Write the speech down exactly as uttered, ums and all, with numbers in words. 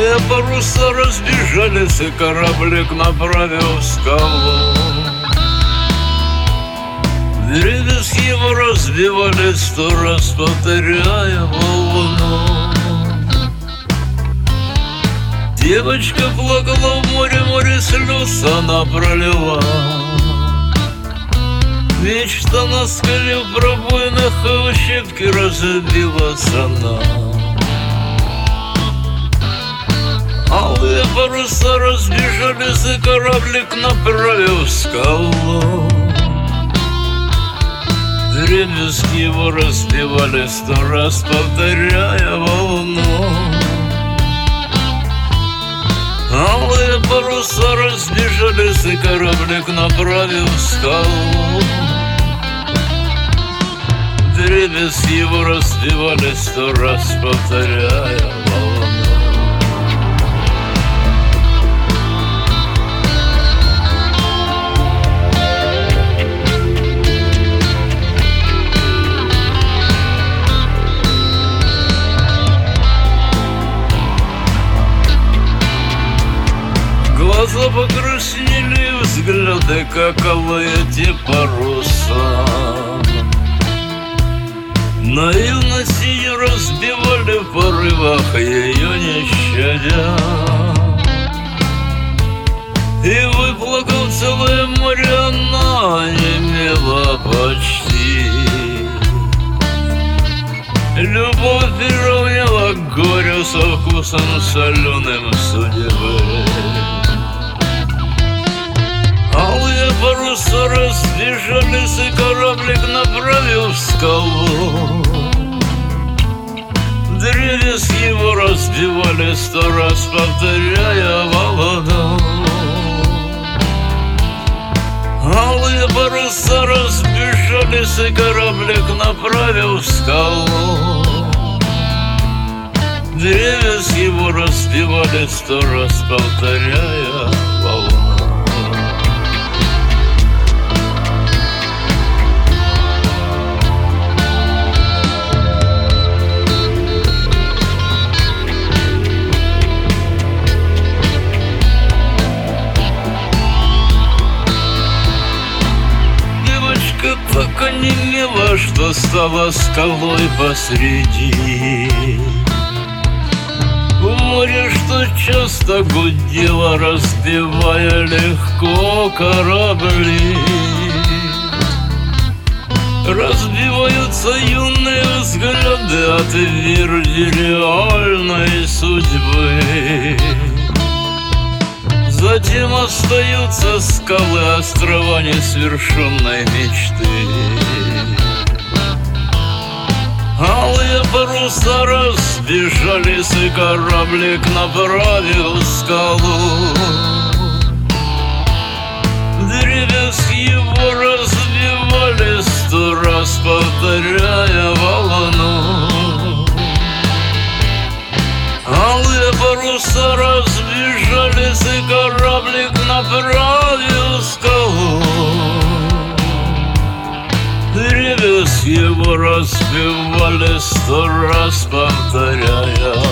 Алые паруса разбежались, и кораблик направил скалу. Дребезги его разбивались, сто раз повторяя волну. Девочка плакала в море, море слез она пролила. Мечта на скале в пробоинах, и в щепки разбилась она. Алые паруса разбежались, и кораблик направил скалу. Дребезги его разбивались, сто раз повторяя волну. Алые паруса разбежались, и кораблик направил скалу. Дребезги его разбивались, сто раз повторяя волну. Глаза покраснели, взгляды, как алые те паруса. Наивность ее разбивали в порывах, ее не щадя. И выплакав целое море, она онемела почти. Любовь приравняла к горю со вкусом соленым судьбы. Алые паруса разбежались, и кораблик направил в скалу. Дребезги его разбивали, сто раз повторяя волну. Алые паруса разбежались, и кораблик направил в скалу. Дребезги его разбивали, сто раз повторяя волну. Так онемела, что стала скалой посреди. В море, что часто гудело, разбивая легко корабли. Разбиваются юные взгляды от тверди реальной судьбы. Затем остаются скалы, острова несвершенной мечты. Алые паруса разбежались, и кораблик направил скалу. Дребезги его разбивали, сто раз повторяя волну. Алые паруса разбежались, и кораблик направил скалу. Дребезги его разбивали, сто раз повторяя